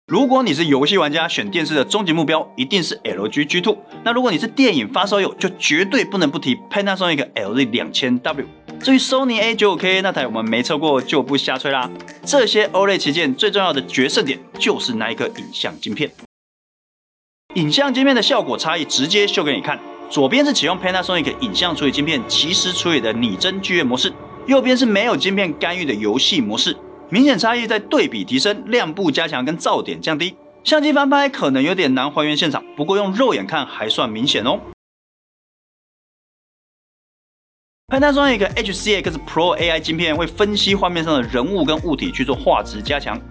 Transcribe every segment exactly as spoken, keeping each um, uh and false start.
如果你是游戏玩家，选电视的终极目标一定是 L G G 二。那如果你是电影发烧友，就绝对不能不提 Panasonic L Z 两千 W。至于 Sony A 九十五 K 那台我们没测过，就不瞎吹啦。这些 O L E D 旗舰最重要的决胜点就是那一颗影像晶片。影像晶片的效果差异直接秀给你看。左边是启用 Panasonic 影像处理晶片即时处理的拟真剧院模式，右边是没有晶片干预的游戏模式。明显差异在对比提升、亮部加强跟噪点降低。相机翻拍可能有点难还原现场，不过用肉眼看还算明显哦。Panasonic H C X Pro A I 晶片会分析画面上的人物跟物体去做画质加强，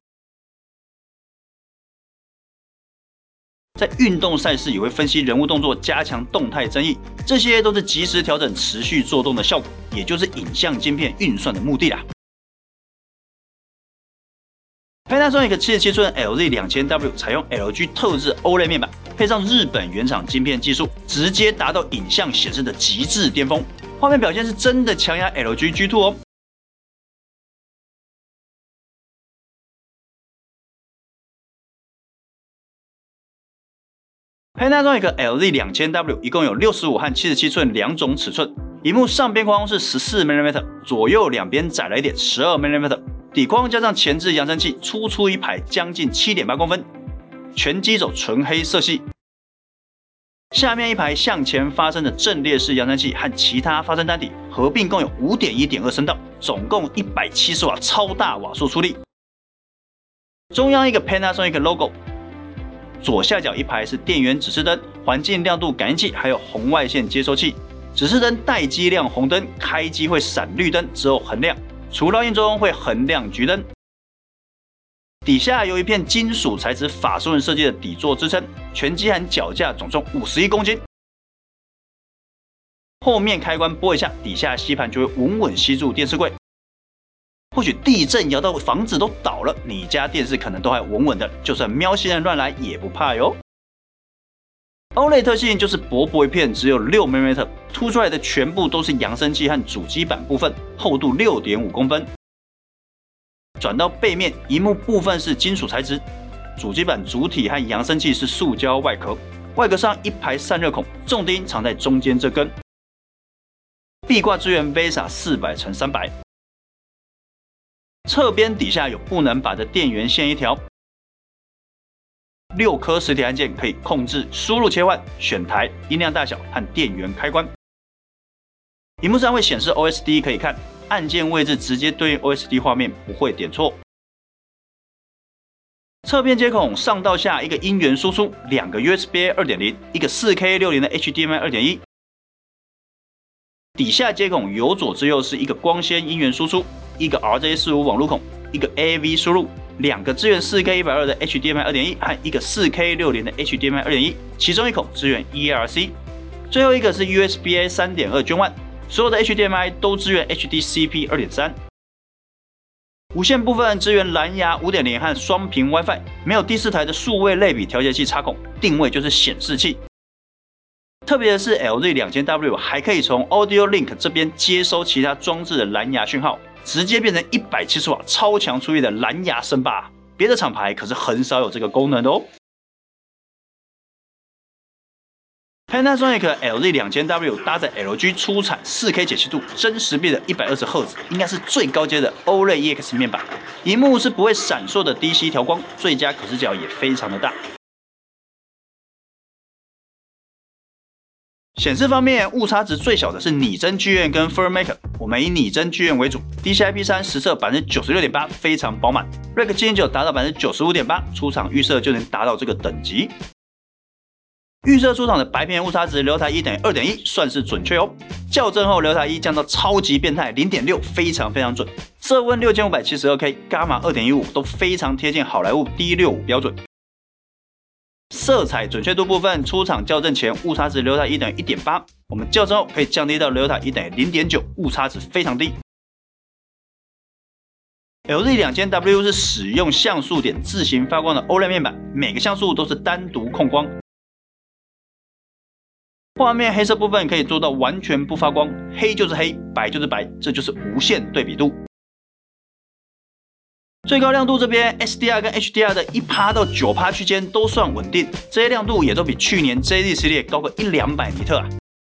在运动赛事也会分析人物动作，加强动态增益，这些都是即时调整持续做动的效果，也就是影像晶片运算的目的啦。Panasonic 七十七寸 L Z 两千 W 采用 L G 特制 O L E D 面板，配上日本原厂晶片技术，直接达到影像显示的极致巅峰，画面表现是真的强压 L G G 二 哦。Panasonic L Z 两千 W 一共有六十五和七十七寸两种尺寸，萤幕上边框是 十四 毫米， 左右两边窄了一点 十二 毫米。底框加上前置扬声器，粗粗一排，将近 七点八公分，全机走纯黑色系。下面一排向前发声的阵列式扬声器和其他发声单体合并共有 五点一点二 声道，总共一百七十瓦超大瓦数出力。中央一个 Panasonic logo， 左下角一排是电源指示灯、环境亮度感应器，还有红外线接收器。指示灯待机亮红灯，开机会闪绿灯，之后恒亮。除烙印中会恒亮橘灯，底下有一片金属材质法术人设计的底座支撑，全机和脚架总重五十一公斤。后面开关拨一下，底下吸盘就会稳稳吸住电视柜。或许地震摇到房子都倒了，你家电视可能都还稳稳的，就算喵星人乱来也不怕哟。O L E D 特性就是薄薄一片，只有六 毫米， 凸出来的全部都是扬声器和主机板部分，厚度 六点五公分。转到背面，萤幕部分是金属材质，主机板主体和扬声器是塑胶外壳，外壳上一排散热孔，重钉藏在中间这根。壁挂支援 V E S A 四百乘三百， 侧边底下有不能拔的电源线一条。六颗实体按键可以控制输入切换、选台、音量大小和电源开关。萤幕上会显示 O S D 可以看，按键位置直接对应 O S D 画面，不会点错。侧边接孔上到下一个音源输出，两个 U S B A 二点零， 一个 四 K 六十 的 H D M I 二点一。底下接孔由左至右是一个光纤音源输出，一个 R J 四十五 网路孔，一个 A V 输入。两个支援 四 K 一百二十 的 H D M I 二点一 和一个 四 K 六十 的 H D M I 二点一， 其中一口支援 E R C， 最后一个是 U S B A 三点二 Gen 一， 所有的 H D M I 都支援 H D C P 二点三。无线部分支援蓝牙 五点零 和双频 WiFi， 没有第四台的数位类比调节器插孔，定位就是显示器。特别的是 L Z 两千 W 还可以从 Audio Link 这边接收其他装置的蓝牙讯号，直接变成一百七十瓦超强出力的蓝牙声霸，别的厂牌可是很少有这个功能的哦。Panasonic L Z 两千 W 搭载 L G 出产 四 K 解析度、真实臂的一百二十赫兹，应该是最高阶的 O L E D E X 面板。萤幕是不会闪烁的低吸调光，最佳可视角也非常的大。显示方面，误差值最小的是拟真剧院跟 Filmmaker， 我们以拟真剧院为主 ，D C I P 三 实测 百分之九十六点八， 非常饱满 ，R E C 七点九 达到 百分之九十五点八， 出厂预设就能达到这个等级。预设出厂的白片误差值流台一等于 二点一， 算是准确哦。校正后流台一降到超级变态 零点六， 非常非常准。色温 六千五百七十二 K， 伽马 二点一五 都非常贴近好莱坞 D 六十五 标准。色彩准确度部分，出厂校正前误差值流台一等于 一点八， 我们校正后可以降低到流台一等于 零点九， 误差值非常低。L Z 两千 W 是使用像素点自行发光的 O L E D 面板，每个像素都是单独控光。画面黑色部分可以做到完全不发光，黑就是黑，白就是白，这就是无限对比度。 最高亮度这边 S D R 跟 H D R 的 百分之一 到 百分之九 区间都算稳定，这些亮度也都比去年 J Z 系列高个一两百尼特啊。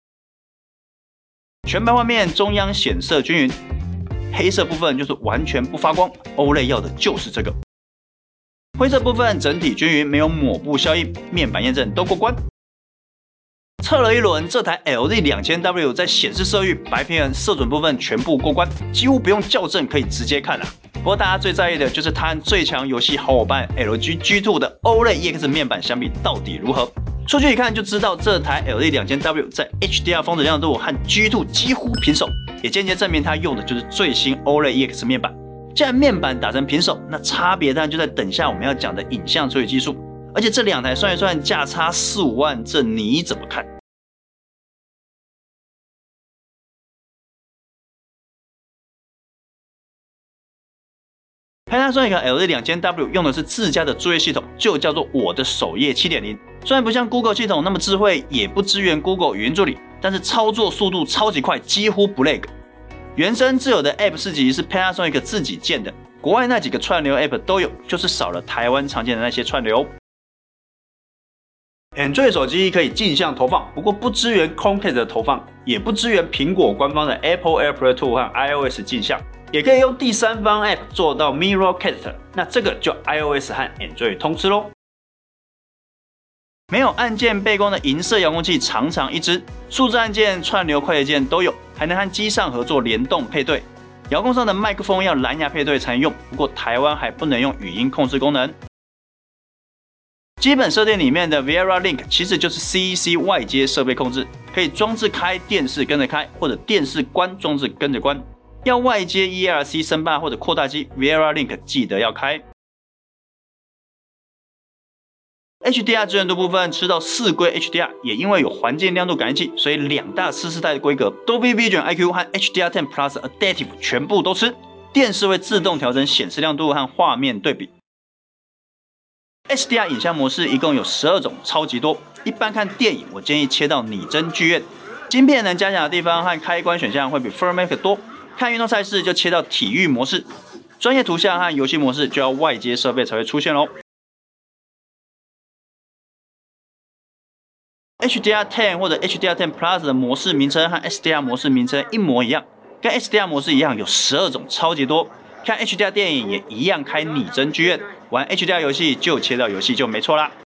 全白画面中央显色均匀，黑色部分就是完全不发光 ，O L E D 要的就是这个。灰色部分整体均匀，没有抹布效应，面板验证都过关。测了一轮，这台 L Z 两千 W 在显示色域、白平衡、色准部分全部过关，几乎不用校正可以直接看了。不过大家最在意的就是它和最强游戏好伙伴 L G G 二 的 O L E D E X 面板相比到底如何？数据一看就知道，这台 L Z 两千 W 在 H D R 峰值亮度和 G 二 几乎平手，也间接证明它用的就是最新 O L E D E X 面板。既然面板打成平手，那差别当然就在等下我们要讲的影像处理技术。而且这两台算一算，价差四五万，这你怎么看？Panasonic L Z 两千 W 用的是自家的作业系统，就叫做我的首页 七点零。虽然不像 Google 系统那么智慧，也不支援 Google 语音助理，但是操作速度超级快，几乎不 lag。原生自有的 App 四级是 Panasonic 自己建的，国外那几个串流 App 都有，就是少了台湾常见的那些串流。Android 手机可以镜像投放，不过不支援 Chromecast 的投放，也不支援苹果官方的 Apple AirPlay 二和 iOS 镜像。也可以用第三方 App 做到 Mirrorcast， 那这个就 iOS 和 Android 通吃咯。没有按键背光的银色遥控器长长一支，数字按键、串流快捷键都有，还能和机上合作联动配对。遥控上的麦克风要蓝牙配对才能用，不过台湾还不能用语音控制功能。基本设定里面的 Viera Link 其实就是 C E C 外接设备控制，可以装置开电视跟着开，或者电视关装置跟着关。要外接 E R C 声霸或者扩大机 ，Viera Link 记得要开。H D R 支援度部分吃到四规 H D R， 也因为有环境亮度感应器，所以两大次世代的规格 Dolby Vision I Q 和 H D R 十 Plus Adaptive 全部都吃。电视会自动调整显示亮度和画面对比。H D R 影像模式一共有十二种，超级多。一般看电影，我建议切到拟真剧院。晶片能加强的地方和开关选项会比 Firmware 多。看运动赛事就切到体育模式，专业图像和游戏模式就要外接设备才会出现咯。H D R 十 或者 H D R 十 Plus 的模式名称和 S D R 模式名称一模一样，跟 S D R 模式一样有十二种，超级多。看 H D R 电影也一样开拟真剧院，玩 H D R 游戏就切到游戏就没错啦。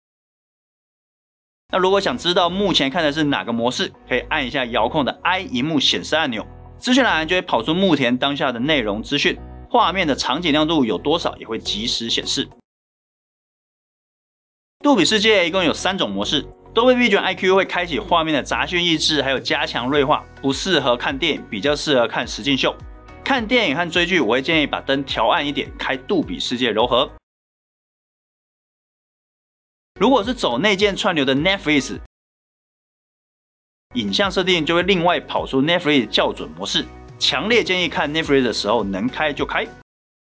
那如果想知道目前看的是哪个模式，可以按一下遥控的 I 萤幕显示按钮。资讯栏就会跑出目前当下的内容资讯，画面的场景亮度有多少也会及时显示。杜比世界一共有三种模式 ，Dolby Vision I Q 会开启画面的杂讯抑制，还有加强锐化，不适合看电影，比较适合看实境秀。看电影和追剧，我会建议把灯调暗一点，开杜比世界柔和。如果是走内建串流的 Netflix。影像设定就会另外跑出 Netflix 校准模式，强烈建议看 Netflix 的时候能开就开。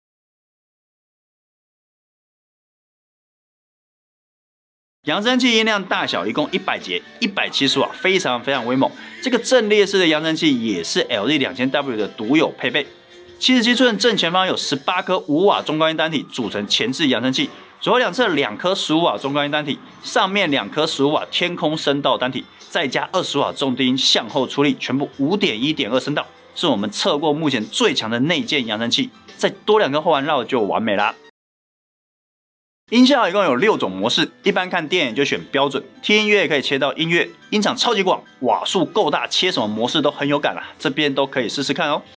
扬声器音量大小一共一百节， 一百七十瓦，非常非常威猛。这个阵列式的扬声器也是 L Z 两千 W 的独有配备。七十七寸正前方有十八颗五瓦中高音单体组成前置扬声器，左右两侧两颗十五瓦中高音单体，上面两颗十五瓦天空声道单体。再加二十瓦重低音向后出力，全部 五点一点二 声道，是我们测过目前最强的内建扬声器。再多两个后环绕就完美啦。音效一共有六种模式，一般看电影就选标准，听音乐可以切到音乐，音场超级广，瓦数够大，切什么模式都很有感啦，这边都可以试试看哦。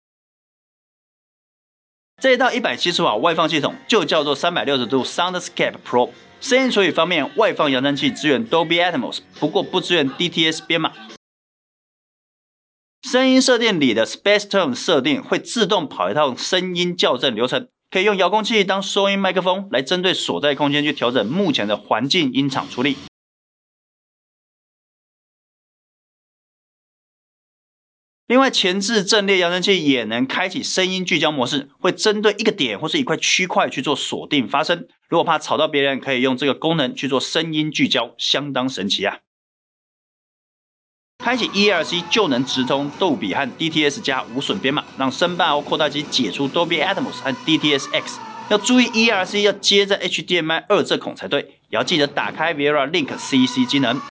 这一套一百七十瓦外放系统就叫做三百六十度 Soundscape Pro。声音处理方面，外放扬声器支援 Dolby Atmos， 不过不支援 D T S 编码。声音设定里的 Space Tone 设定会自动跑一套声音校正流程，可以用遥控器当收音麦克风来针对所在空间去调整目前的环境音场处理。另外，前置阵列扬声器也能开启声音聚焦模式，会针对一个点或是一块区块去做锁定发声。如果怕吵到别人，可以用这个功能去做声音聚焦，相当神奇啊！开启 E R C 就能直通杜比和 D T S 加无损编码，让声霸或扩大机解除 Dolby Atmos 和 D T S X， 要注意 E R C 要接在 H D M I 二这孔才对，也要记得打开 Viera Link C C 机能。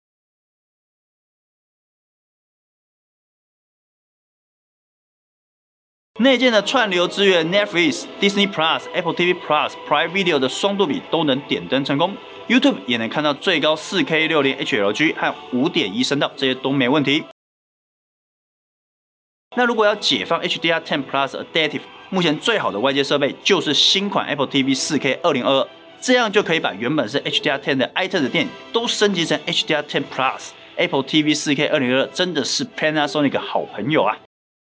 内建的串流资源 Netflix、Disney Plus、Apple T V Plus、Prime Video 的双杜比都能点灯成功 ，YouTube 也能看到最高 四K 六零 H L G 和 五点一 声道，这些都没问题。那如果要解放 H D R 十 Plus Adaptive， 目前最好的外接设备就是新款 Apple T V 四K 二零二二，这样就可以把原本是 H D R 十 的 iTunes 电影都升级成 H D R 十 Plus。Apple T V 四K 二零二二真的是 Panasonic 好朋友啊！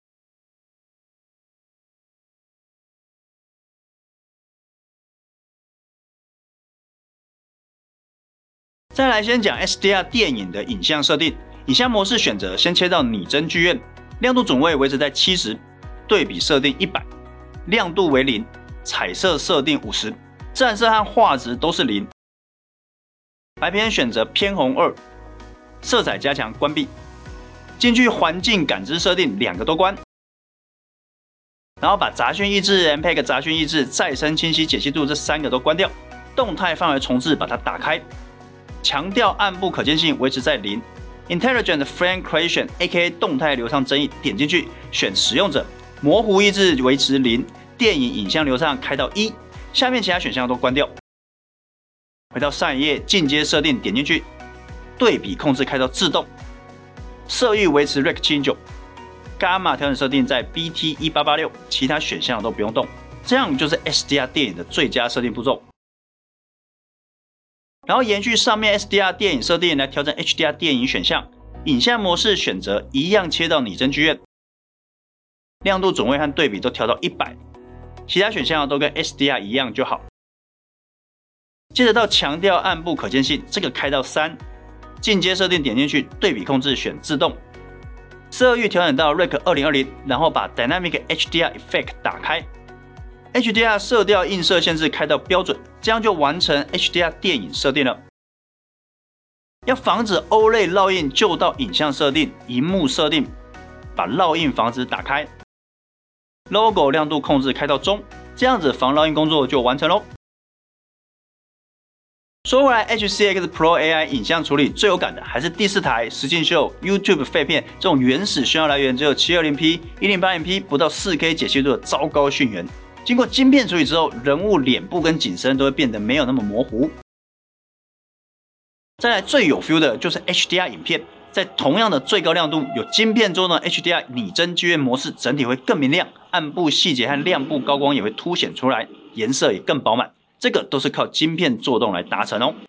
再来先讲 S D R 电影的影像设定，影像模式选择先切到拟真剧院，亮度总位维持在七十，对比设定一百，亮度为零，彩色设定五十，自色和画质都是零。白片选择偏红二，色彩加强关闭，进去环境感知设定两个都关，然后把杂讯抑制、M P E G 杂讯抑制、再生清晰解析度这三个都关掉，动态范围重置把它打开。强调暗部可见性维持在零 ，Intelligent Frame Creation（A K A 动态流畅增益）点进去选使用者，模糊抑制维持零，电影影像流畅开到一，下面其他选项都关掉。回到上一页，进阶设定点进去，对比控制开到自动，色域维持 Rec 七零九，伽马调整设定在 B T 一八八六，其他选项都不用动，这样就是 S D R 电影的最佳设定步骤。然后延续上面 S D R 电影设定来调整 H D R 电影选项，影像模式选择一样切到拟真剧院，亮度总位和对比都调到一百，其他选项都跟 S D R 一样就好。接着到强调暗部可见性，这个开到三，进阶设定点进去，对比控制选自动，色域调整到 Rec 二零二零，然后把 Dynamic H D R Effect 打开。H D R 色调映射限制开到标准，这样就完成 H D R 电影设定了。要防止 O L E D 烙印，就到影像设定、萤幕设定，把烙印防止打开。Logo 亮度控制开到中，这样子防烙印工作就完成喽。说回来 ，H C X Pro A I 影像处理最有感的还是第四台实境秀 YouTube 废片这种原始讯号来源只有 七二零P、一零八零P 不到 四K 解析度的糟糕讯源。经过晶片处理之后，人物脸部跟景深都会变得没有那么模糊。再来最有 feel 的就是 H D R 影片，在同样的最高亮度，有晶片中的 H D R 拟真剧院模式，整体会更明亮，暗部细节和亮部高光也会凸显出来，颜色也更饱满。这个都是靠晶片做动来达成哦。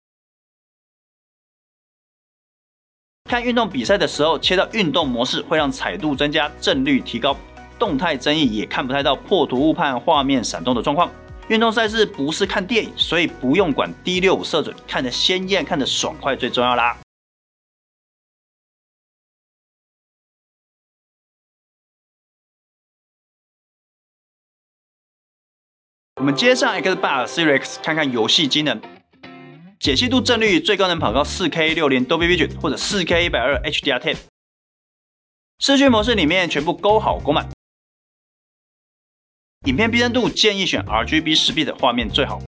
看运动比赛的时候，切到运动模式会让彩度增加，帧率提高。动态增益也看不太到破图误判、画面闪动的状况。运动赛事不是看电影，所以不用管 D 六五 色准，看得鲜艳、看得爽快最重要啦。我们接上 Xbox Series X 看看游戏机能，解析度、帧率最高能跑到 四K 六零 Dolby Vision 或者 四K 一百二十 H D R 十。视讯模式里面全部勾好勾满。影片逼真度建议选 R G B 十 bit 的画面最好。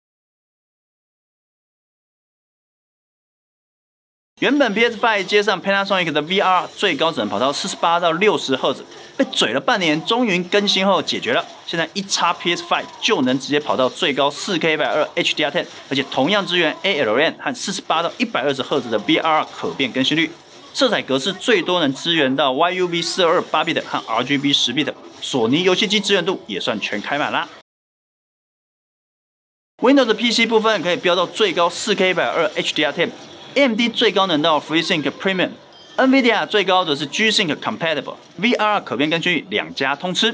原本 P S 五 接上 Panasonic 的 V R， 最高只能跑到四十八到六十赫兹，被嘴了半年，终于更新后解决了。现在一插 P S 五 就能直接跑到最高 四K 一百二十 H D R 十， 而且同样支援 A L N 和四十八到一百二十赫兹的 V R 可变更新率。色彩格式最多能支援到 Y U V 四二二 八 bit 和 R G B 十 bit， 索尼游戏机支援度也算全开满啦。Windows P C 部分可以飙到最高 四K 一百二十 H D R 十， A M D 最高能到 FreeSync Premium，NVIDIA 最高则是 G-Sync Compatible，V R 可变更新率两家通吃。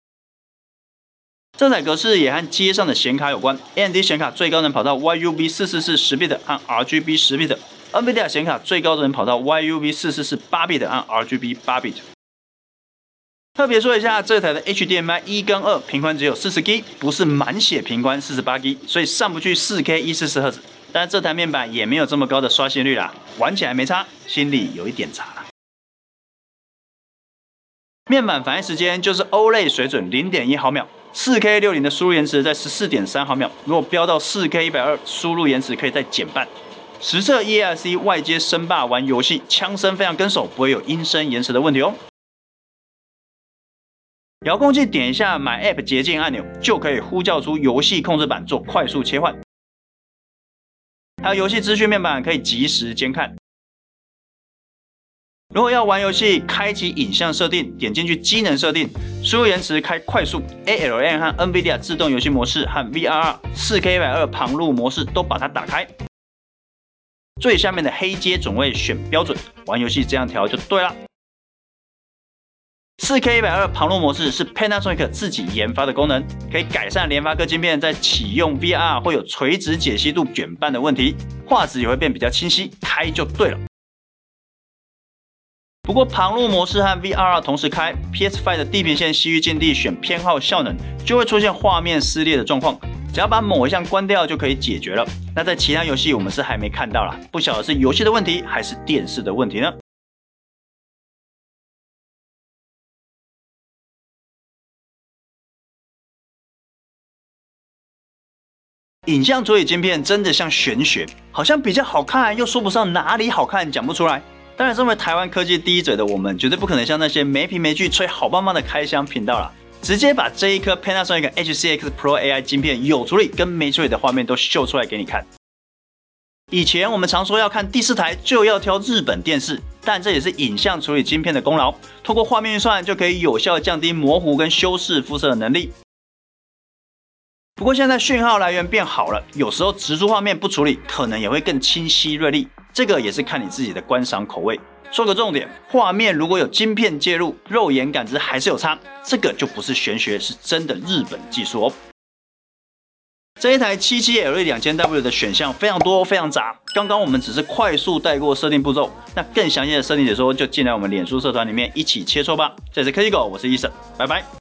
色彩格式也和接上的显卡有关 ，A M D 显卡最高能跑到 Y U V 四四四 十 bit 和 R G B 十 bit，NVIDIA 显卡最高能跑到 Y U V 四四四 八 bit 和 R G B 八 bit。特别说一下，这台的 H D M I 一跟二频宽只有 四十 G， 不是满血频宽 四十八 G， 所以上不去 四K 一百四十赫兹。但这台面板也没有这么高的刷新率啦，玩起来没差，心里有一点差啦。面板反应时间就是 O L E D 水准 零点一毫秒， 四 K 六十的输入延迟在 十四点三毫秒，如果飙到 四 K 一百二十，输入延迟可以再减半。实测 E A R C 外接声霸玩游戏，枪声非常跟手，不会有音声延迟的问题哦。遥控器点一下买 App 捷径按钮，就可以呼叫出游戏控制板做快速切换，还有游戏资讯面板可以即时监看。如果要玩游戏，开启影像设定，点进去机能设定，输入延迟开快速 ，A L M 和 NVIDIA 自动游戏模式和 V R R 四 K 一百二十旁录模式都把它打开。最下面的黑阶种位选标准，玩游戏这样调就对了。四 K 一百二十旁录模式是 Panasonic 自己研发的功能，可以改善联发科晶片在启用 V R R 会有垂直解析度卷半的问题，画质也会变比较清晰，开就对了。不过旁录模式和 V R R 同时开 ，P S 五 的地平线西域境地选偏好效能，就会出现画面撕裂的状况。只要把某一项关掉就可以解决了。那在其他游戏我们是还没看到啦，不晓得是游戏的问题还是电视的问题呢？影像处理晶片真的像玄学，好像比较好看，又说不上哪里好看，讲不出来。当然，身为台湾科技第一嘴的我们，绝对不可能像那些没凭没据吹好棒棒的开箱频道啦，直接把这一颗 Panasonic H C X Pro A I 晶片有处理跟没处理的画面都秀出来给你看。以前我们常说要看第四台就要挑日本电视，但这也是影像处理晶片的功劳，透过画面运算就可以有效降低模糊跟修饰肤色的能力。不过现在讯号来源变好了，有时候直出画面不处理，可能也会更清晰锐利。这个也是看你自己的观赏口味。说个重点，画面如果有晶片介入，肉眼感知还是有差，这个就不是玄学，是真的日本技术哦。这一台 七七 L E 两千 W 的选项非常多，非常杂。刚刚我们只是快速带过设定步骤，那更详细的设定解说就进来我们脸书社团里面一起切磋吧。这里是科技狗，我是伊森，拜拜。